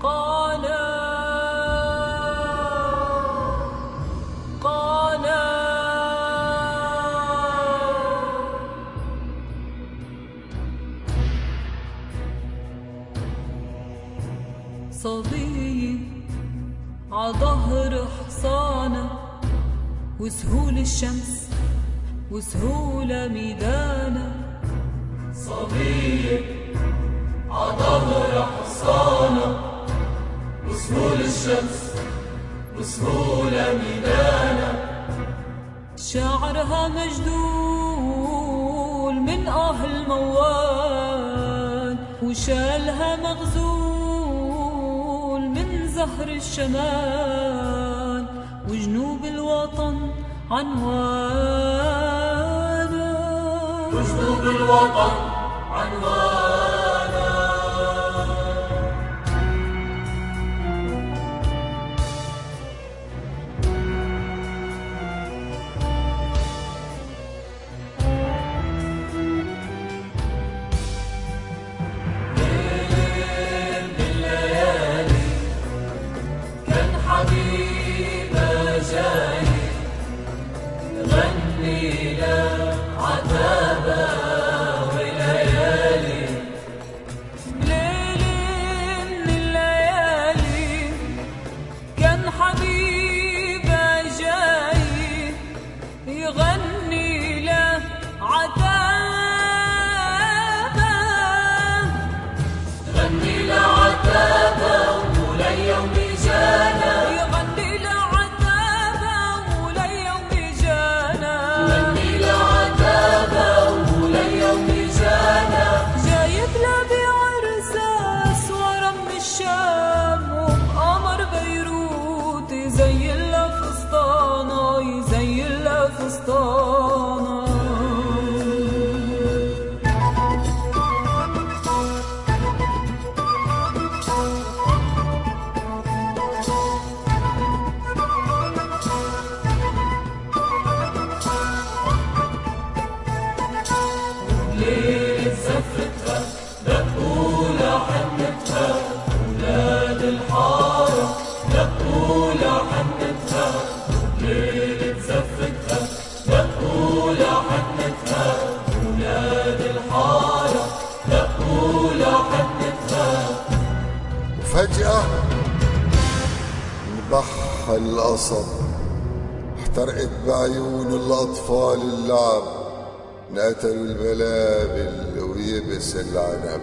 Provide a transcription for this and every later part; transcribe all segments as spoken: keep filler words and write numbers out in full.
قال قال صبي عظهر حصانه وسهول الشمس وسهولة ميدانه. صبي عظهر حصانه وسهول الشمس وسهولة ميدانه. شعرها مجدول من آه الموال وشالها مغزول من زهر الشمال وجنوب الوطن عنوانا وجنوب الوطن عنوانا. ليل من الليالي كان حبيبه جاي غني له عتابه وليالي. ليل من الليالي كان حبيبه جاي يغني له عتابه. غني له عتابه ولليوم جانا. يغني له عتابه ولليوم جانا. غني له عتابه ولليوم جانا. جايب له بعرسه صورة من الشام وبقمر بيروت يزين له فستانه يزين له فستانه. ليلة زفتها دقوا لحنتها ولاد الحارة دقوا لحنتها. ليلة زفتها دقوا لحنتها ولاد الحارة دقوا لحنتها. وفجأة انبح القصب احترقت بعيون الأطفال اللعب انقتلوا البلابل ويبس العنب.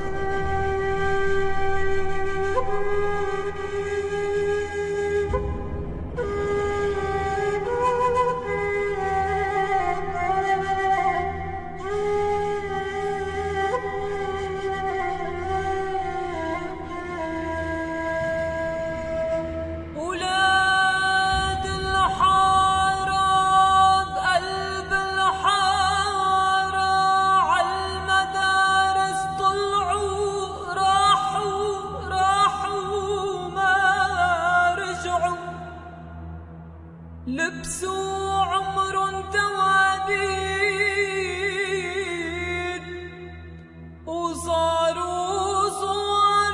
ولاد الحارة بقلب الحارة عالمدارس طلعوا راحوا راحوا ما رجعوا. لبسوا عمر تواديد وصاروا صور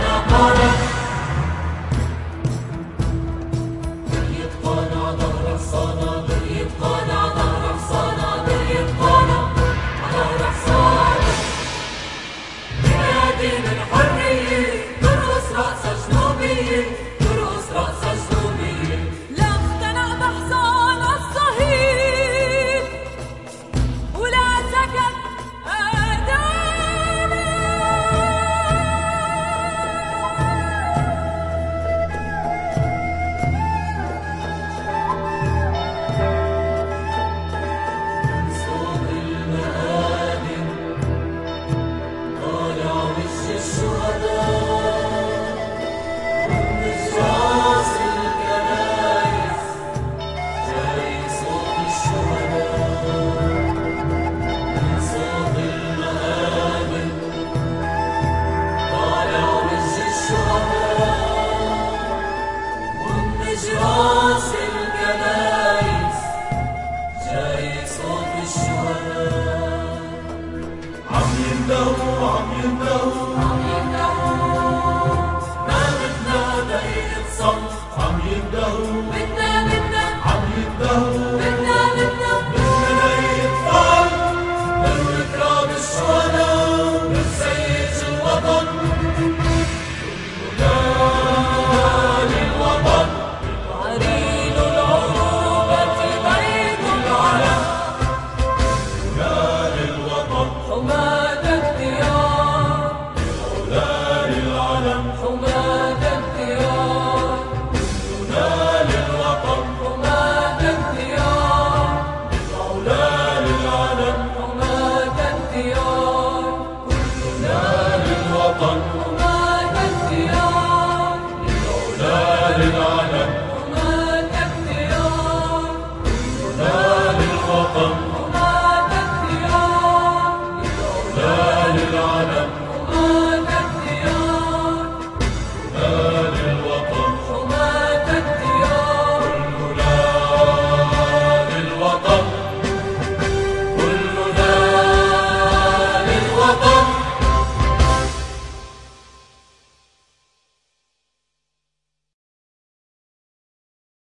يتقانع ظهر دهو بدنا بدنا عم يندهوا بدنا بدنا بدنا يتفعل بالإكرام الشهداء بالسيد الوطن كلنا للوطن عرين العروبة بيت العلم كلنا للوطن حماة الديار كلنا للعلم حماة الديار كلنا للوطن حماة الديار كلنا للعلم حماة الديار كلنا للوطن